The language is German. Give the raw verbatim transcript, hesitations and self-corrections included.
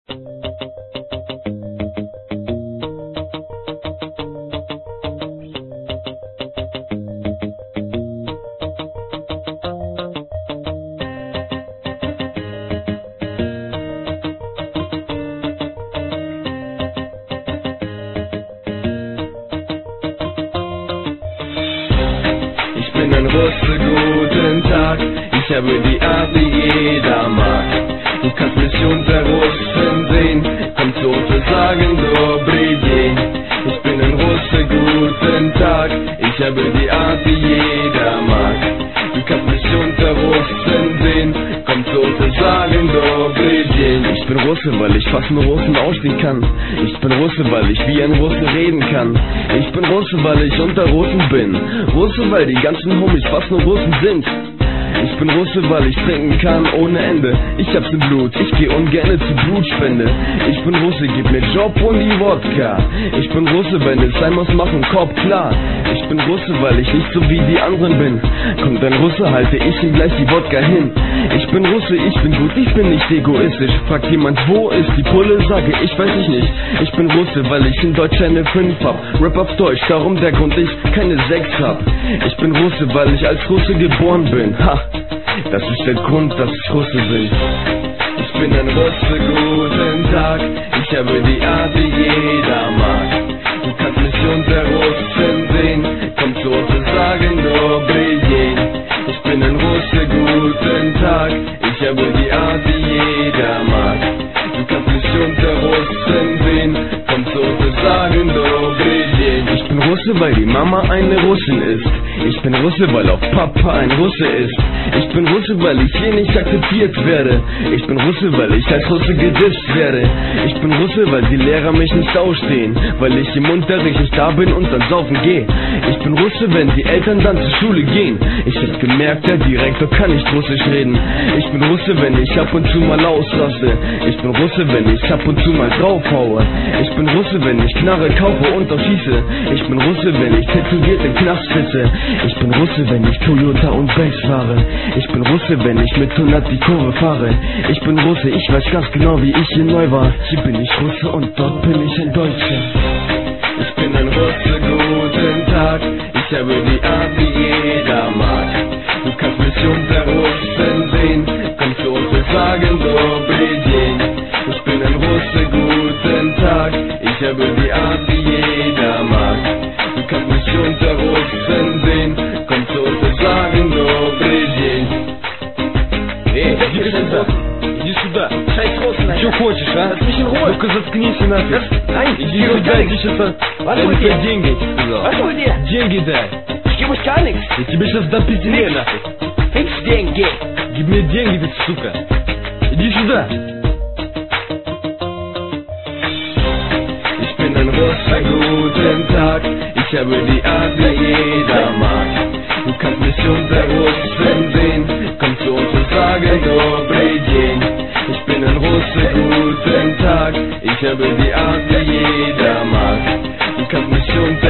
Ich bin ein Russe, guten Tag, ich habe die Art, die jeder mag. Du kannst mich unter Russen sehen, komm sozusagen Dobry dzień. Ich bin ein Russe, guten Tag, ich habe die Art, die jeder mag. Du kannst mich unter Russen sehen, komm sozusagen Dobry dzień. Ich bin Russe, weil ich fast nur Russen ausstehen kann. Ich bin Russe, weil ich wie ein Russe reden kann. Ich bin Russe, weil ich unter Russen bin. Russe, weil die ganzen Homies fast nur Russen sind. Ich bin Russe, weil ich trinken kann ohne Ende. Ich hab's im Blut, ich geh ungerne zu Blutspende. Ich bin Russe, gib mir Job und die Wodka. Ich bin Russe, wenn es sein muss, mach einen Kopf klar. Ich bin Russe, weil ich nicht so wie die anderen bin. Kommt ein Russe, halte ich ihm gleich die Wodka hin. Ich bin Russe, ich bin gut, ich bin nicht egoistisch. Fragt jemand, wo ist die Pulle, sage ich, weiß ich nicht. Ich bin Russe, weil ich in Deutsch eine fünf hab. Rap auf Deutsch, darum der Grund, ich keine sechs hab. Ich bin Russe, weil ich als Russe geboren bin. Ha! Das ist der Grund, dass ich Russe bin. Ich bin ein Russe, guten Tag, ich habe die Art, die jeder mag. Du kannst mich unter Russen sehen, komm sozusagen Dobry dzień. Ich bin ein Russe, guten Tag, ich habe die Art, die jeder mag. Du kannst mich unter Russen sehen, komm sozusagen Dobry dzień. Ich bin Russe, weil die Mama eine Russin ist. Ich bin Russe, weil auch Papa ein Russe ist. Ich bin Russe, weil ich hier nicht akzeptiert werde. Ich bin Russe, weil ich als Russe gedisst werde. Ich bin Russe, weil die Lehrer mich nicht ausstehen. Weil ich im Unterricht nicht da bin und dann saufen geh. Ich bin Russe, wenn die Eltern dann zur Schule gehen. Ich hab gemerkt, der Direktor kann nicht Russisch reden. Ich bin Russe, wenn ich ab und zu mal ausraste. Ich bin Russe, wenn ich ab und zu mal draufhaue. Ich bin Russe, wenn ich Knarre kaufe und auch schieße. Ich bin Russe, wenn ich tätowiert im Knast sitze. Ich bin Russe, wenn ich Toyota und Benz fahre. Ich bin Russe, wenn ich mit hundert die Kurve fahre. Ich bin Russe, ich weiß ganz genau, wie ich hier neu war. Hier bin ich Russe und dort bin ich ein Deutscher. Ich bin ein Russe, guten Tag, ich habe die Art, die jeder mag. Du kannst mich unter Russen sehen, komm sozusagen Dobry dzień. Ich bin ein Russe, guten Tag, ich habe die Art, die jeder mag. Du kannst mich unter Russen sehen, komm sozusagen Dobry dzień. Эй, иди сюда, иди сюда. Что хочешь, а? Ну-ка заткнись нафиг. Иди сюда, иди сюда. Дай мне деньги, сказал. Деньги дай. Я тебе сейчас дам пизде нафиг. Gib mir деньги, ты сука. Иди сюда. Ich bin ein Russe, guten Tag, ich habe die Art, die jeder mag. Du kannst mich unter Russen sehen, komm sozusagen Dobry dzień. Ich bin ein Russe, guten Tag, ich habe die Art, die jeder mag. Du kannst mich unter